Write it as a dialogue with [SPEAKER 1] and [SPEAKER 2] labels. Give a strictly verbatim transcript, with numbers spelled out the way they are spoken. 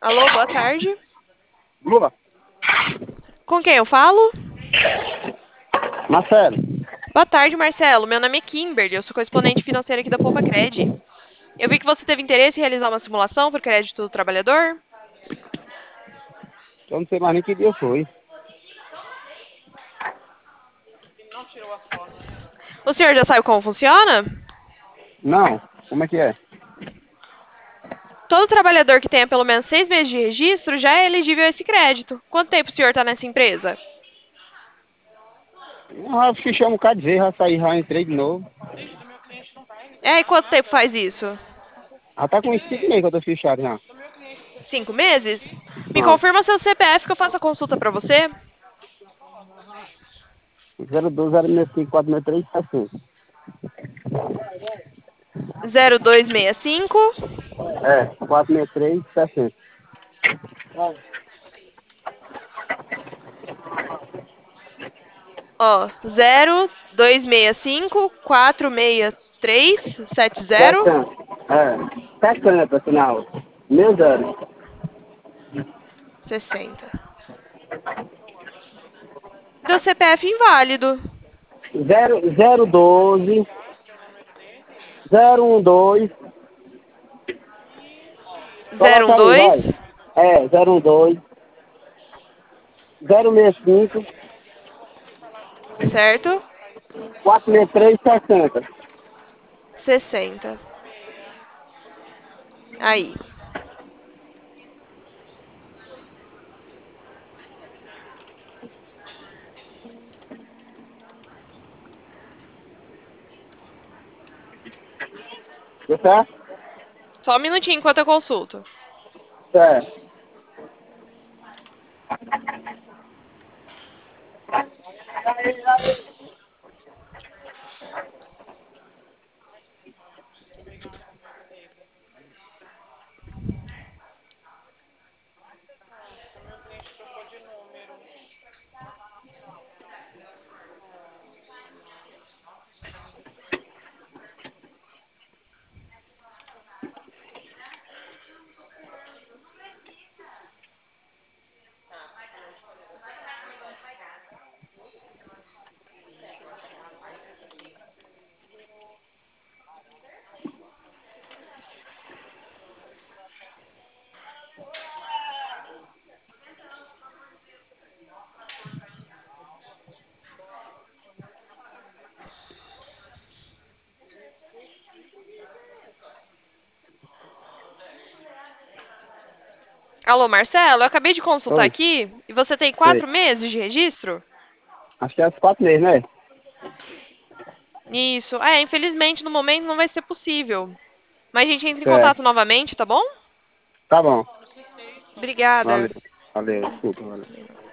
[SPEAKER 1] Alô, boa tarde.
[SPEAKER 2] Lula,
[SPEAKER 1] Com quem eu falo?
[SPEAKER 2] Marcelo,
[SPEAKER 1] Boa tarde, Marcelo. Meu nome é Kimberly, eu sou correspondente financeira aqui da Poupa Cred. Eu vi que você teve interesse em realizar uma simulação por crédito do trabalhador.
[SPEAKER 2] eu não sei mais nem que dia foi.
[SPEAKER 1] O senhor já sabe como funciona?
[SPEAKER 2] Não, como é que é?
[SPEAKER 1] Todo trabalhador que tenha pelo menos seis meses de registro já é elegível a esse crédito. Quanto tempo o senhor está nessa empresa?
[SPEAKER 2] Eu já fichei um bocado de vez, já saí, já entrei de novo.
[SPEAKER 1] É, e quanto tempo faz isso?
[SPEAKER 2] Já tá com uns cinco meses que eu tô fichado já.
[SPEAKER 1] Cinco meses? Me
[SPEAKER 2] Ah,
[SPEAKER 1] confirma seu C P F que eu faço a consulta para você.
[SPEAKER 2] zero dois zero seis cinco quatro seis três sessenta.
[SPEAKER 1] zero dois seis cinco.
[SPEAKER 2] É, quatro seis três sessenta.
[SPEAKER 1] Ó, zero dois seis cinco quatro seis três sete zero.
[SPEAKER 2] sessenta. É, sessenta, final. Meu zero.
[SPEAKER 1] sessenta. Deu C P F inválido.
[SPEAKER 2] zero, zero, doze, zero, um, dois.
[SPEAKER 1] zero um
[SPEAKER 2] Coloca aí, vai.
[SPEAKER 1] dois,
[SPEAKER 2] É, zero, um, dois, zero, seis cinco,
[SPEAKER 1] certo?
[SPEAKER 2] quatro seis três sessenta.
[SPEAKER 1] sessenta. Aí.
[SPEAKER 2] Deu certo?
[SPEAKER 1] Só um minutinho enquanto eu consulto.
[SPEAKER 2] Certo.
[SPEAKER 1] Alô, Marcelo, eu acabei de consultar
[SPEAKER 2] Oi,
[SPEAKER 1] aqui e você tem
[SPEAKER 2] sei.
[SPEAKER 1] quatro meses de registro?
[SPEAKER 2] Acho que é os quatro meses, né?
[SPEAKER 1] Isso. É, infelizmente no momento não vai ser possível. Mas a gente entra em contato
[SPEAKER 2] Certo.
[SPEAKER 1] novamente, tá bom?
[SPEAKER 2] Tá bom.
[SPEAKER 1] Obrigada.
[SPEAKER 2] Valeu. Valeu, desculpa, valeu.